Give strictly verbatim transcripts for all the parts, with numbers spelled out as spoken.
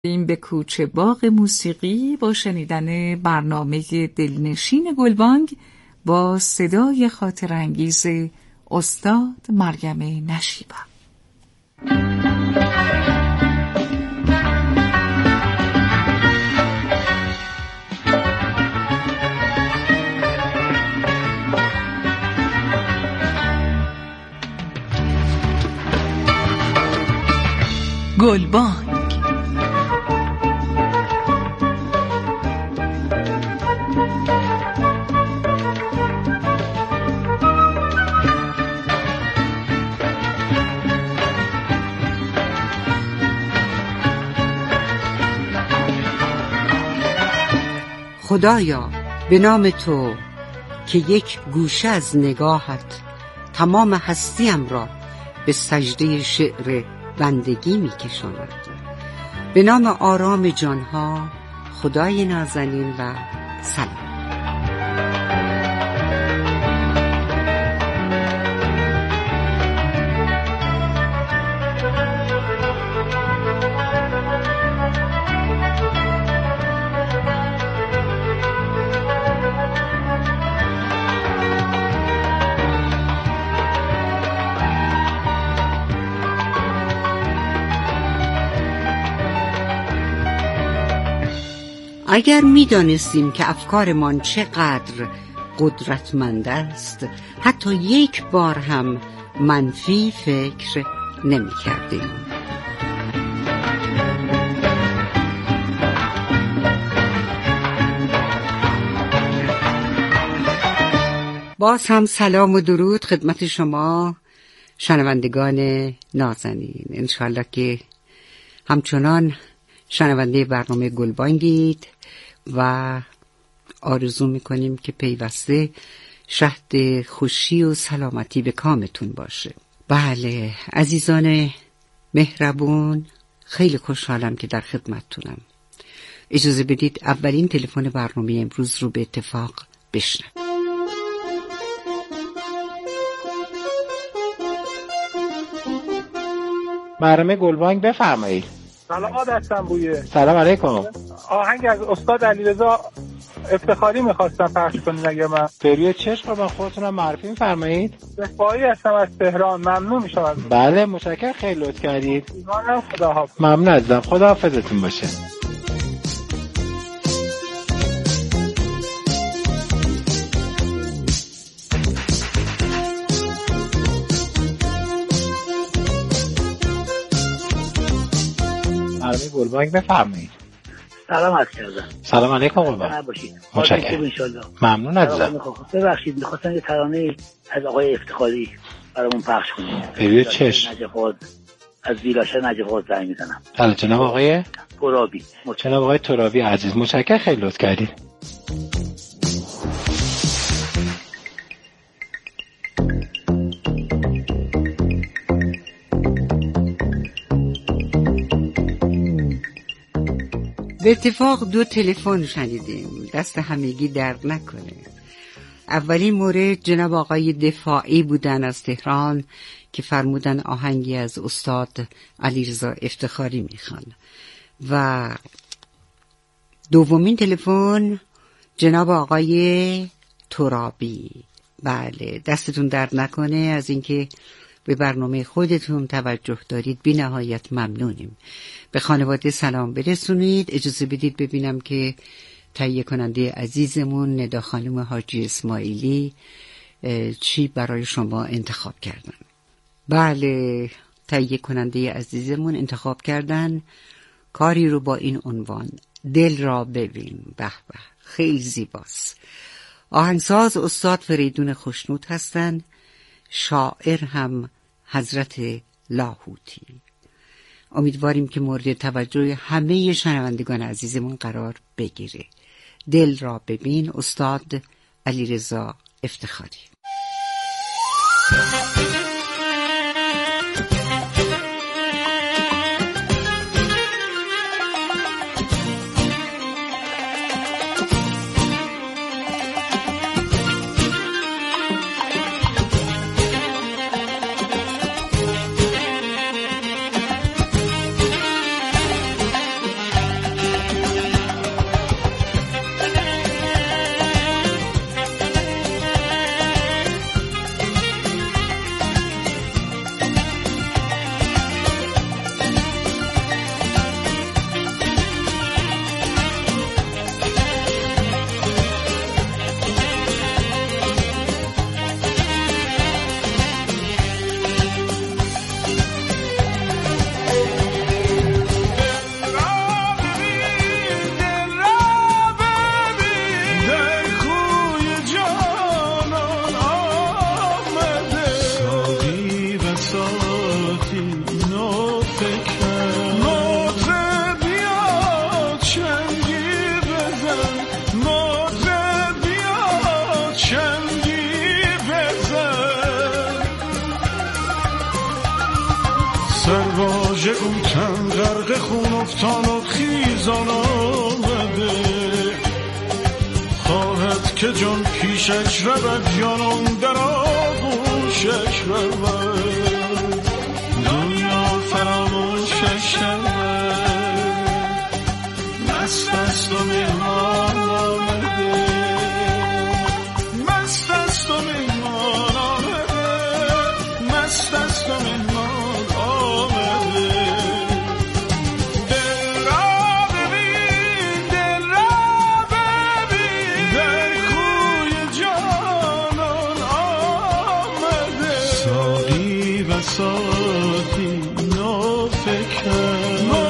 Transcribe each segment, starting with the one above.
این به کوچه باغ موسیقی با شنیدن برنامه دلنشین گلبانگ با صدای خاطرانگیز استاد مریم نشیبا. گلبانگ خدایا به نام تو که یک گوشه از نگاهت تمام هستیم را به سجده شعر بندگی می کشاند. به نام آرام جانها، خدای نازنین و سلام. اگر می دانستیم که افکارمان چقدر قدرتمند است، حتی یک بار هم منفی فکر نمی کردیم. باز هم سلام و درود خدمت شما شنوندگان نازنین. انشالله که همچنان شنونده برنامه گلبانگید و آرزو میکنیم که پیوسته شهد خوشی و سلامتی به کامتون باشه. بله عزیزان مهربون، خیلی خوشحالم که در خدمتتونم. اجازه بدید اولین تلفن برنامه امروز رو به اتفاق بشنویم. برنامه گلبانگ بفرمایید. سلام هستم بویه. سلام علیکم. آهنگ از استاد علیرضا افتخاری میخواستم پخش کنید اگه من. بروی چشم با خودتونم معرفی می‌فرمایید. رفاعی هستم از تهران. ممنون میشم از. بله متشکرم، خیلی لطف کردید. ایمانم خداحافظ. ممنون عزیزم، خداحافظتون باشه. برنامه گلبانگ بفرمایید. سلام عرض کردم. سلام علیکم قربان. متشکرم. ممنون عزیزم. ببخشید می‌خواستم یه ترانه از آقای افتخاری برامون پخش کنید. بروی چشم. نجف‌آباد از دیلاشه نجف‌آباد زنگ می‌زنم. بله جناب آقای ترابی. جناب آقای ترابی عزیز متشکرم، خیلی لطف کردید. به اتفاق دو تلفن شنیدیم، دست همگی درد نکنه. اولین مورد جناب آقای دفاعی بودن از تهران که فرمودن آهنگی از استاد علیرضا افتخاری میخوان، و دومین تلفن جناب آقای ترابی. بله دستتون درد نکنه از اینکه به برنامه خودتون توجه دارید، بی نهایت ممنونیم. به خانواده سلام برسونید. اجازه بدید ببینم که تهیه کننده عزیزمون ندا خانم حاجی اسماعیلی چی برای شما انتخاب کردن. بله تهیه کننده عزیزمون انتخاب کردن کاری رو با این عنوان، دل را ببین. به به خیلی زیباست. آهنگساز استاد فریدون خوشنود هستند، شاعر هم حضرت لاهوتی. امیدواریم که مورد توجه همه شنوندگان عزیزمون قرار بگیره. دل را ببین، استاد علیرضا افتخاری. او تن غرق خون افتان و خیزان آمده، خواهد که جان پیشش رود جانان در آغوشش رود، دنیا فراموشش شود، مست است و مهمان آمده، مست است و مهمان آمده، مست است و مهمان آمده. دل را ببین، دل را ببین، در کوی جانان آمده، ساقی و ساقی نوفکر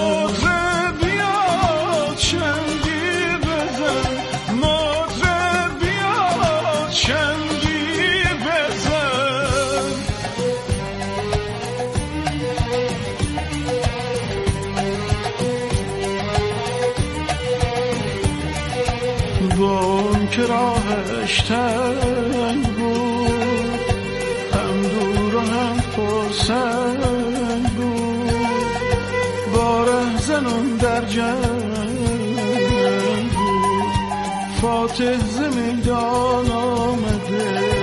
که راهش تنگ بود، هم دور و هم پرسنگ بود، با رهزنان در جنگ بود، فاتح ز میدان آمده.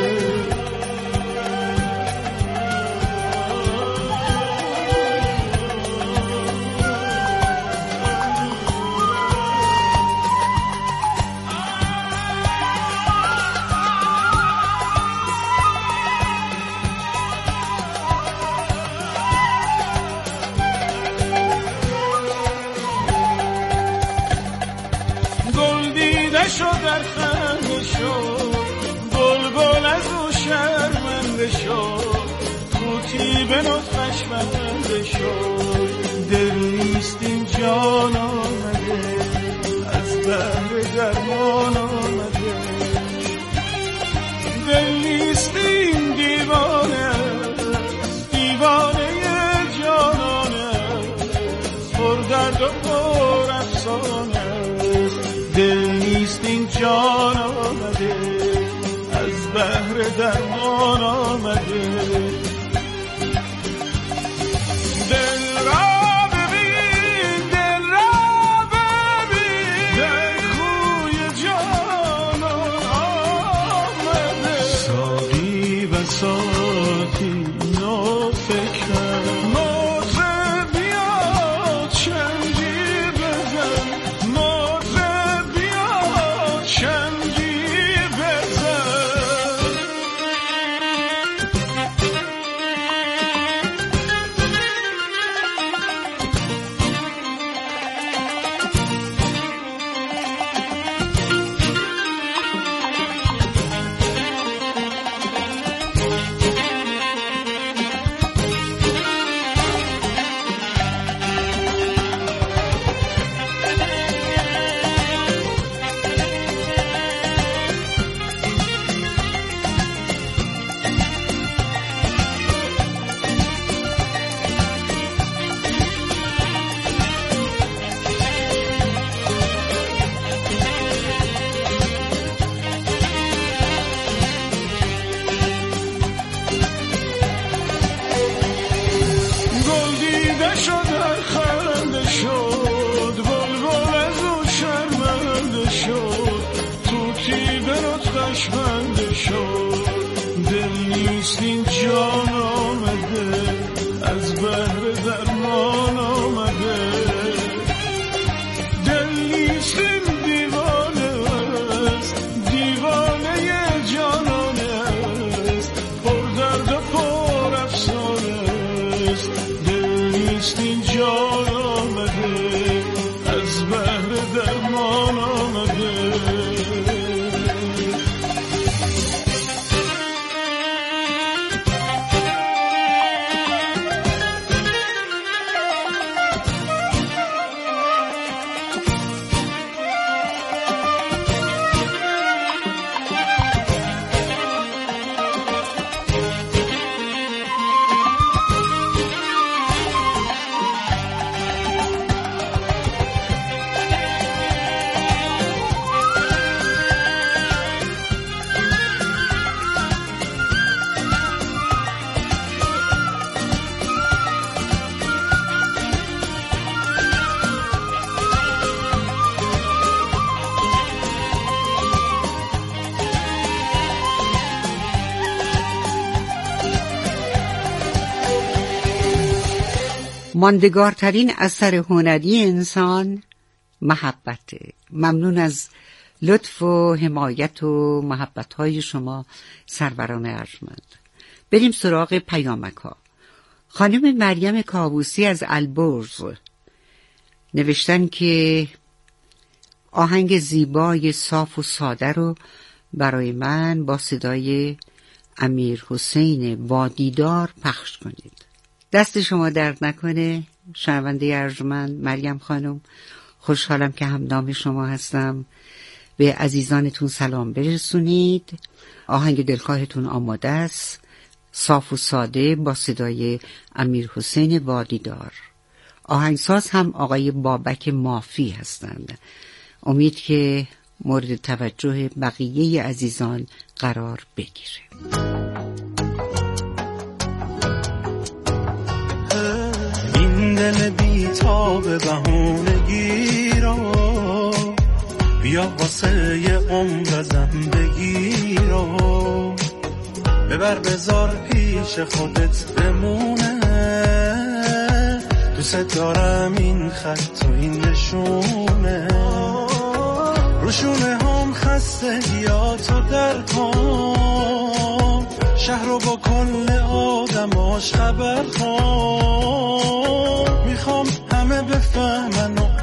شد در خنده شد، بلبل از او شرمنده شد، طوطی به نطقش بنده شد، دل نیست این جان آمده، از بحر درمان آمده، دل نیست این دیوانه، دیوانه جانانه، پر درد و پر افسانه، دل نیست این جان آمده، از بحر درمان آمده. دل را ببین، دل را ببین، در کوی جانان آمده، ساقی و ساقی نوفکر مطرب بیا چنگی بزن، ماندگارترین اثر هنری انسان محبته. ممنون از لطف و حمایت و محبت‌های شما سروران ارجمند. بریم سراغ پیامک ها. خانم مریم کاووسی از البرز نوشتن که آهنگ زیبای صاف و ساده رو برای من با صدای امیر حسین وادیدار پخش کنید. دست شما درد نکنه شنونده ارجمند مریم خانم. خوشحالم که همدام شما هستم. به عزیزانتون سلام برسونید. آهنگ دلخواهتون آماده است، صاف و ساده با صدای امیر حسین وادیدار. آهنگساز هم آقای بابک مافی هستند. امید که مورد توجه بقیه عزیزان قرار بگیره. این دل بی‌تاب بهونگی رو بیا واسه یه عمر ازم بگیر و ببر بذار پیش خودت بمونه. دوست دارم این خط و این نشونه، روشونه هم خسته یا تو در کن، شهر رو با کل آدماش خبر کن. میخوام همه بفهمن و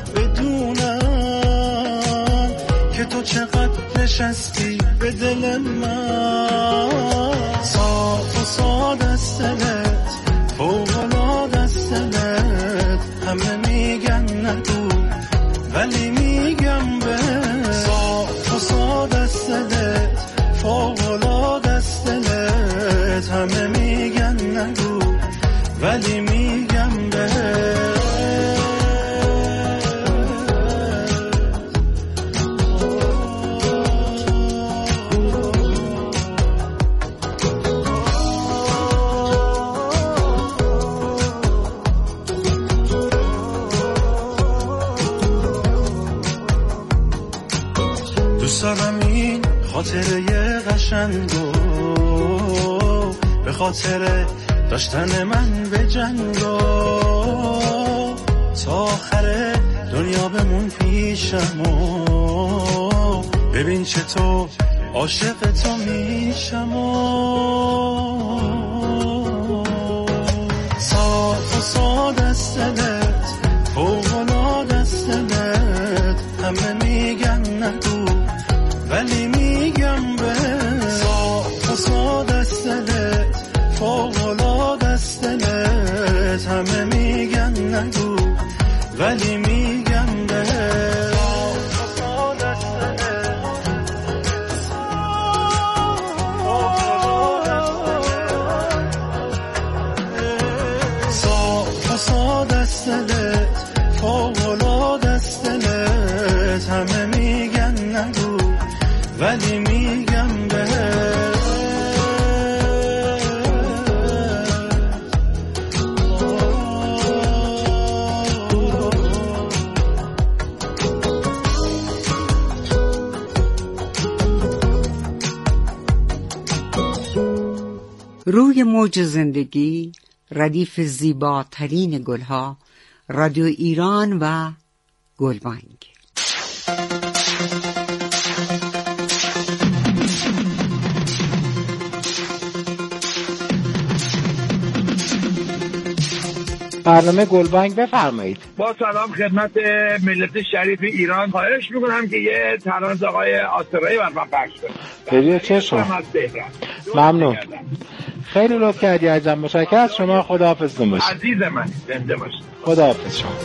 بدونن که تو چقدر نشستی به دل من. صاف و ساده است دلت، فوق‌العاده است دلت، همه میگن نگو ولی میگم به. صاف و ساده است دلت، فوق‌العاده است دلت، همه میگن نگو ولی میگم به. خاطره قشنگو به خاطر داشتن من به جنگو، تا آخر دنیا بمون پیشم و ببین چطور عاشق تو میشم. صاف و ساده است دلت، فوق‌العاده است دلت، همه میگن نگو ولی میگم به. صاف و ساده است دلت، فوق‌العاده است دلت، همه میگن نگو ولی میگم به. صاف و ساده است دلت، فوق‌العاده است دلت، صاف و ساده است دلت، فوق‌العاده است دلت، همه میگن نگو ولی میگم به. روی موج زندگی، ردیف زیباترین گلها، رادیو ایران و گلبانگ. برنامه گلبانگ بفرمایید. با سلام خدمت ملت شریف ایران، خواهش میکنم که یه ترانه از آقای آسرایی بر من پخش کنید. پریو چشم. ممنون. خیلی لطف کردی عزیزم. متشکرم از شما. خداحافظ باشید. عزیز من زنده باشید. خداحافظ شما.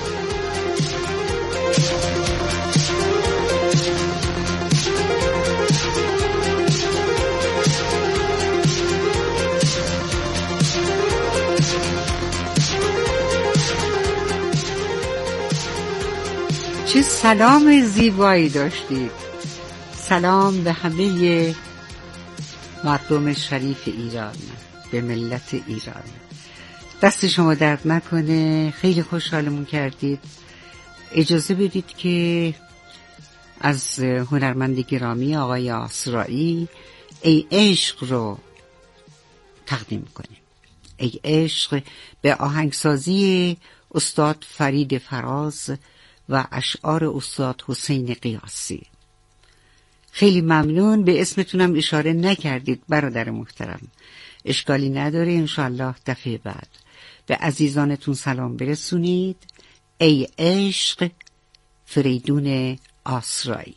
چه سلام زیبایی داشتید. سلام به همه مردم شریف ایران، به ملت ایران. دست شما درد نکنه. خیلی خوشحالمون کردید. اجازه بدید که از هنرمند گرامی آقای آسرایی ای عشق رو تقدیم کنیم. ای عشق به آهنگسازی استاد فرید فراز و اشعار استاد حسین قیاسی. خیلی ممنون. به اسمتونم اشاره نکردید برادر محترم، اشکالی نداره، انشالله دفعه بعد به عزیزانتون سلام برسونید. ای عشق، فریدون آسرایی.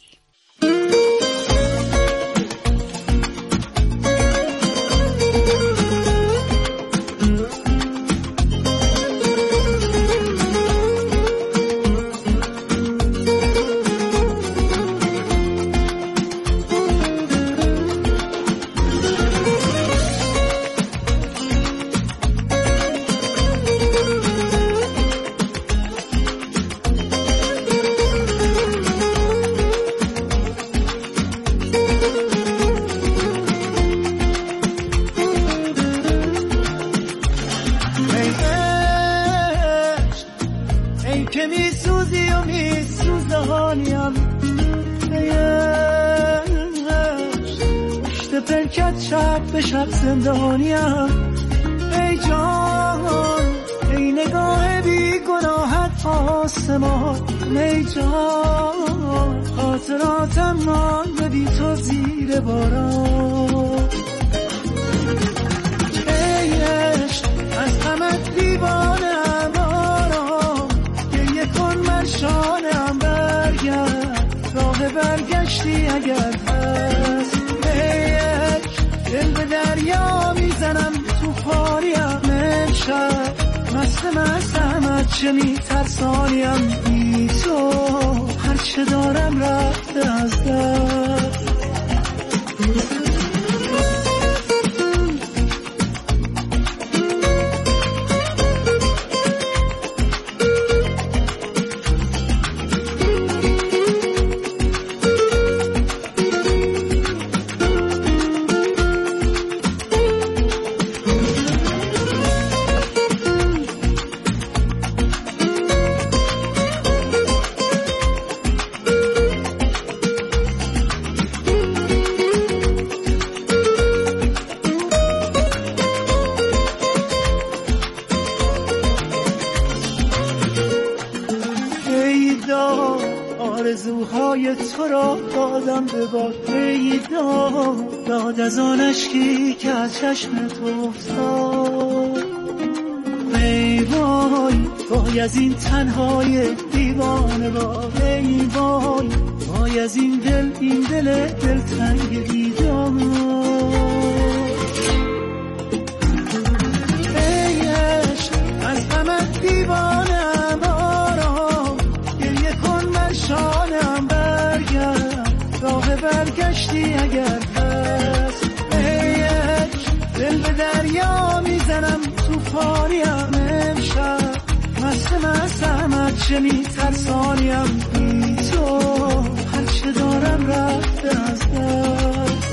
پرکت شب به شب زندانیم، ای جان ای نگاه بی گناهت آسمان، ای جان خاطراتم مانده بی تو زیر باران، ای عشق از غمت دیوانه‌ام آرام، گریه کن من شانه‌ام برگرد، راه برگشتی اگر هست، دل به دریا میزنم تو خاریم امشب، مست مستم چه میترسانیم، بی تو هرچه دارم رفته از دست. آرزوهای تو را دادم به باد، ای داد داد از آن اشکی که از چشم تو افتاد، ای وای وای از این تنهای دیوانه با، ای وای وای از این دل این دل دلتنگ دیدار، ای عشق از غمت دیوانه شانم برگرد، راه برگشتی اگر هست، ای عشق دل به دریا میزنم تو پاریم امشب، مست مستم چه میترسانیم، بی تو هرچه دارم رفته از دست.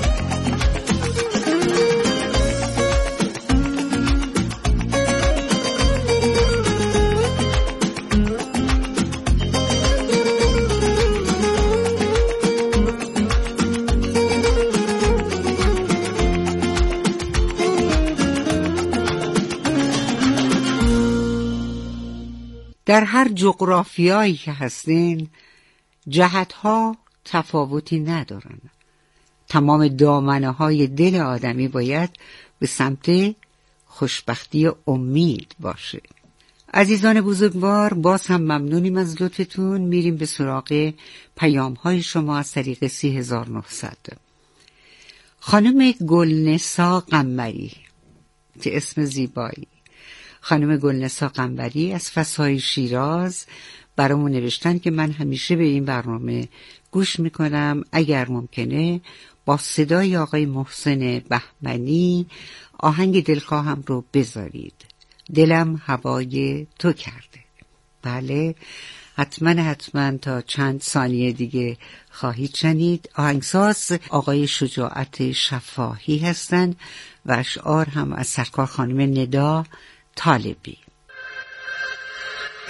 در هر جغرافیایی که هستین جهتها تفاوتی ندارن. تمام دامنه های دل آدمی باید به سمت خوشبختی و امید باشه. عزیزان بزرگوار، باز هم ممنونیم از لطفتون. میریم به سراغ پیام های شما از طریق سی هزار و نهصد. خانم گلنسا قمری، که اسم زیبایی، خانم گلنسا قمری از فسای شیراز برامون نوشتن که من همیشه به این برنامه گوش میکنم، اگر ممکنه با صدای آقای محسن بهمنی آهنگ دلخواهم رو بذارید، دلم هوای تو کرده. بله حتما حتما تا چند ثانیه دیگه خواهید شنید. آهنگساز آقای شجاعت شفاهی هستند و اشعار هم از سرکار خانم ندا طالبی.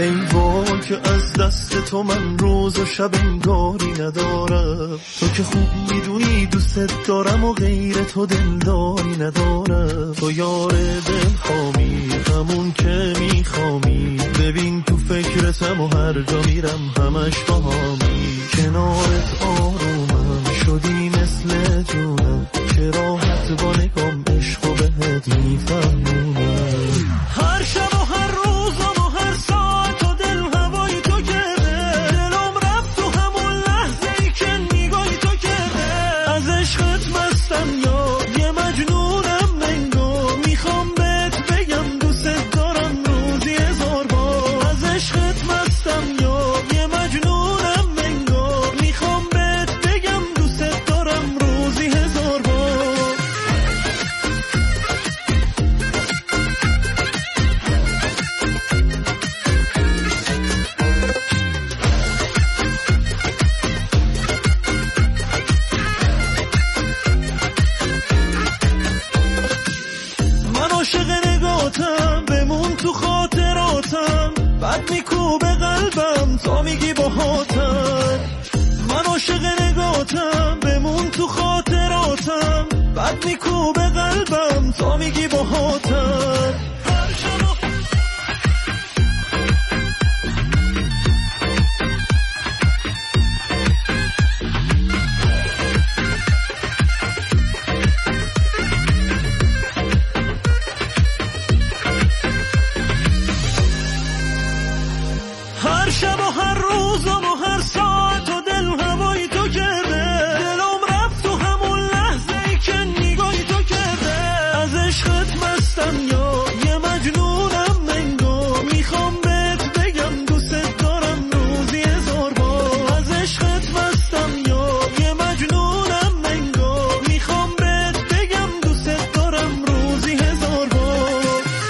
ای وای که از دست تو من روز و شب انگاری ندارم. تو که خوب میدونی دوست دارم و غیر تو دلداری ندارم. تو یار دلخوامی همون که میخوامی، ببین تو فکرتم و هر جا میرم همش باهامی. کنارت آرومم شدی مثل جونم، که راحت با نگام عشق و بهت میفهمونم. هر شب و هر روزم و هر ساعت و دل هوای تو کرده، دلم رفت تو همون لحظه ای که نگاهی تو کرده. از عشقت مستم یا یه مجنونم منگو، میخوام بهت بگم دوست دارم روزی هزار بار. از عشقت مستم یا یه مجنونم منگو، میخوام بهت بگم دوست دارم روزی هزار بار. عاشق نگاتم بمون تو خاطراتم، بعد میکوبه قلبم تا میگی باهاتم. من عاشق نگاتم بمون تو خاطراتم، بعد میکوبه قلبم تا میگی باهاتم. شب و هر روزم و هر ساعت و دل هوای تو کرده، دلم رفت تو همون لحظه ای که نگاهی تو کرده. از عشقت مستم یا یه مجنونم منگو، میخوام بهت بگم دوست دارم روزی هزار بار. از عشقت مستم یا یه مجنونم منگو، میخوام بهت بگم دوست دارم روزی هزار بار.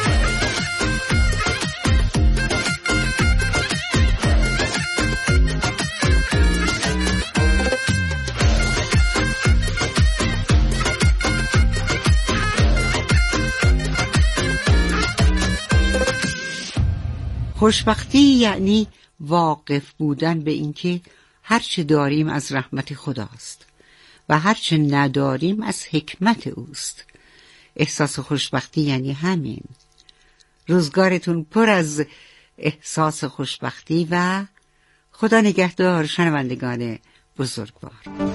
خوشبختی یعنی واقف بودن به اینکه هر چه داریم از رحمت خداست و هر چه نداریم از حکمت اوست. احساس خوشبختی یعنی همین. روزگارتون پر از احساس خوشبختی و خدا نگهدار شنوندگان بزرگوار.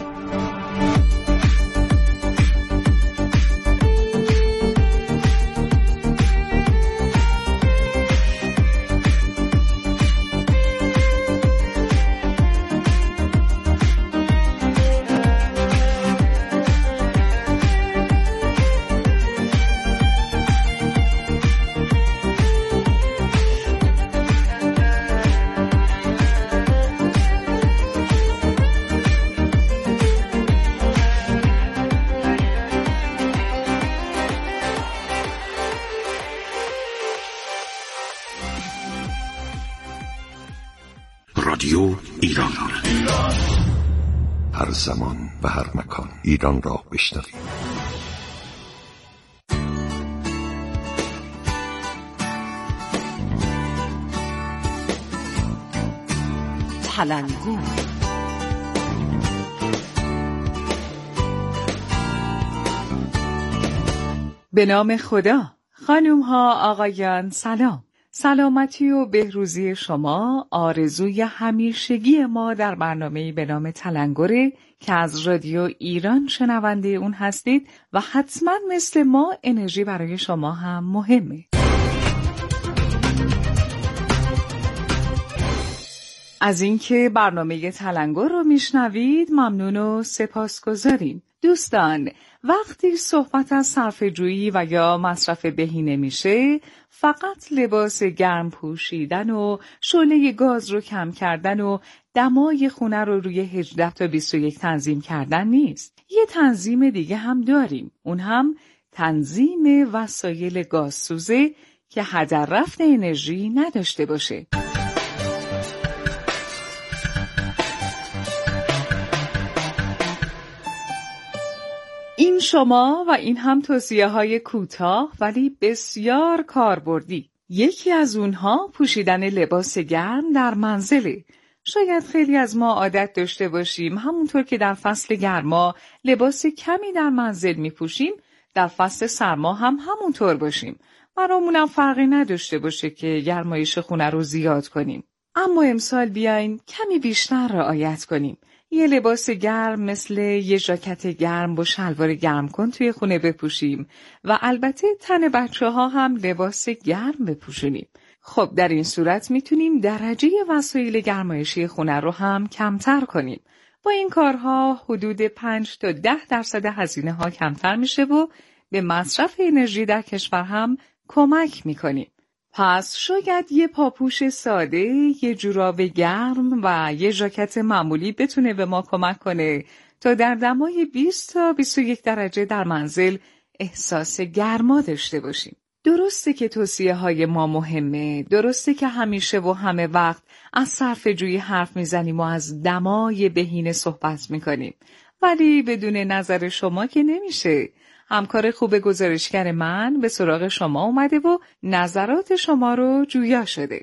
رادیو ایران، هر زمان و هر مکان ایران را بشنوید. تلنگور. به نام خدا. خانوم ها، آقایان، سلام. سلامتی و بهروزی شما آرزوی همیشگی ما در برنامه‌ای به نام تلنگره که از رادیو ایران شنونده اون هستید و حتما مثل ما انرژی برای شما هم مهمه. از اینکه برنامه تلنگر رو میشنوید ممنون و سپاسگزاریم. دوستان، وقتی صحبت از صرفه‌جویی و یا مصرف بهینه میشه، فقط لباس گرم پوشیدن و شعله گاز رو کم کردن و دمای خونه رو روی هجده تا بیست و یک تنظیم کردن نیست. یه تنظیم دیگه هم داریم. اون هم تنظیم وسایل گازسوزه که هدر رفت انرژی نداشته باشه. این شما و این هم توصیه های کوتاه ولی بسیار کاربردی. یکی از اونها پوشیدن لباس گرم در منزله. شاید خیلی از ما عادت داشته باشیم همونطور که در فصل گرما لباس کمی در منزل می پوشیم، در فصل سرما هم همونطور باشیم. برامونم فرقی نداشته باشه که گرمایش خونه رو زیاد کنیم. اما امسال بیاین کمی بیشتر رعایت کنیم. یه لباس گرم مثل یه ژاکت گرم با شلوار گرم کن توی خونه بپوشیم و البته تن بچه ها هم لباس گرم بپوشونیم. خب در این صورت میتونیم درجه وسایل گرمایشی خونه رو هم کمتر کنیم. با این کارها حدود پنج تا ده درصد هزینه ها کمتر میشه و به مصرف انرژی در کشور هم کمک میکنیم. پس شاید یه پاپوش ساده، یه جوراب گرم و یه ژاکت معمولی بتونه به ما کمک کنه تا در دمای بیست تا بیست و یک درجه در منزل احساس گرما داشته باشیم. درسته که توصیه های ما مهمه، درسته که همیشه و همه وقت از صرفه‌جویی حرف میزنیم و از دمای بهینه صحبت میکنیم، ولی بدون نظر شما که نمیشه. همکار خوب گزارشگر من به سراغ شما اومده و نظرات شما رو جویا شده.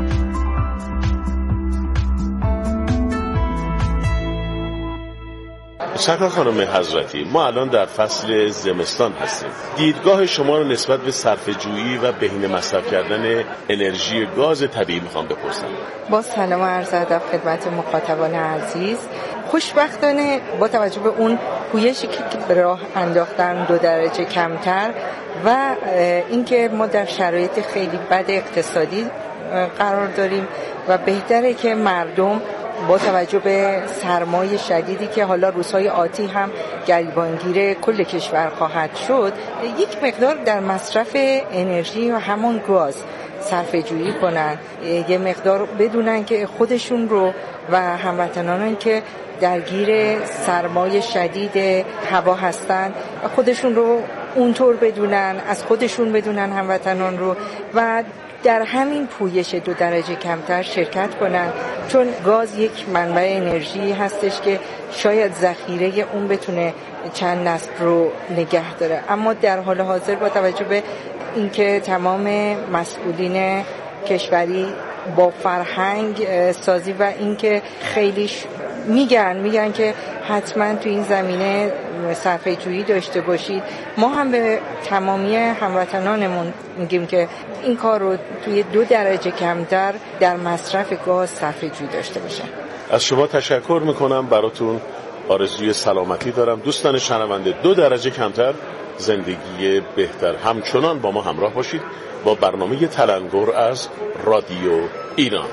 سرکار خانم حضرتی، ما الان در فصل زمستان هستیم. دیدگاه شما رو نسبت به صرفه‌جویی و بهینه مصرف کردن انرژی گاز طبیعی میخوام بپرسم. با سلام و عرض ادب خدمت مخاطبان عزیز. خوشبختانه با توجه به اون پویشی که به راه انداختن دو درجه کمتر و اینکه ما در شرایط خیلی بد اقتصادی قرار داریم و بهتره که مردم با توجه به سرمای شدیدی که حالا روزهای آتی هم گریبانگیر کل کشور خواهد شد، یک مقدار در مصرف انرژی و همون گاز صرفه جویی کنن، یه مقدار بدونن که خودشون رو و هموطنانان که درگیر سرمای شدید هوا هستن خودشون رو اونطور بدونن، از خودشون بدونن هموطنان رو و در همین پویش دو درجه کمتر شرکت کنن، چون گاز یک منبع انرژی هستش که شاید ذخیره اون بتونه چند نسل رو نگه داره. اما در حال حاضر با توجه به اینکه تمام مسئولین کشوری با فرهنگ سازی و اینکه خیلی میگن میگن که حتما تو این زمینه صرفه جویی داشته باشید، ما هم به تمامی هموطنانمون میگیم که این کار رو توی دو درجه کمتر در مصرف گاز صرفه جویی داشته باشن. از شما تشکر میکنم، براتون آرزوی سلامتی دارم. دوستان شنونده، دو درجه کمتر زندگی بهتر. همچنان با ما همراه باشید با برنامه تلنگر از رادیو ایران.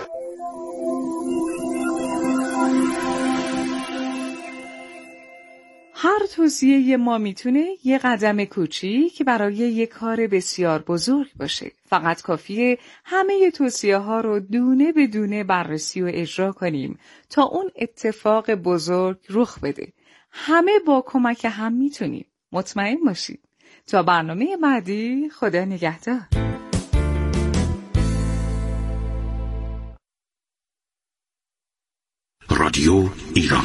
هر توصیه ما میتونه یه قدم کوچیک برای یه کار بسیار بزرگ باشه. فقط کافیه همه توصیه ها رو دونه به دونه بررسی و اجرا کنیم تا اون اتفاق بزرگ رخ بده. همه با کمک هم میتونیم. مطمئن باشید. تا برنامه بعدی، خدا نگهدار. رادیو ایران،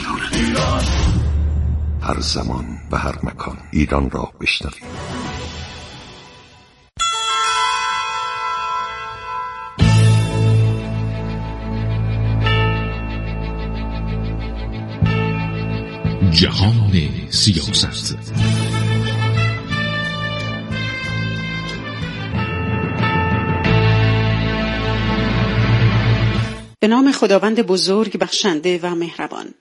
هر زمان و هر مکان ایران را بشنوید. جهان سیاست. به نام خداوند بزرگ بخشنده و مهربان.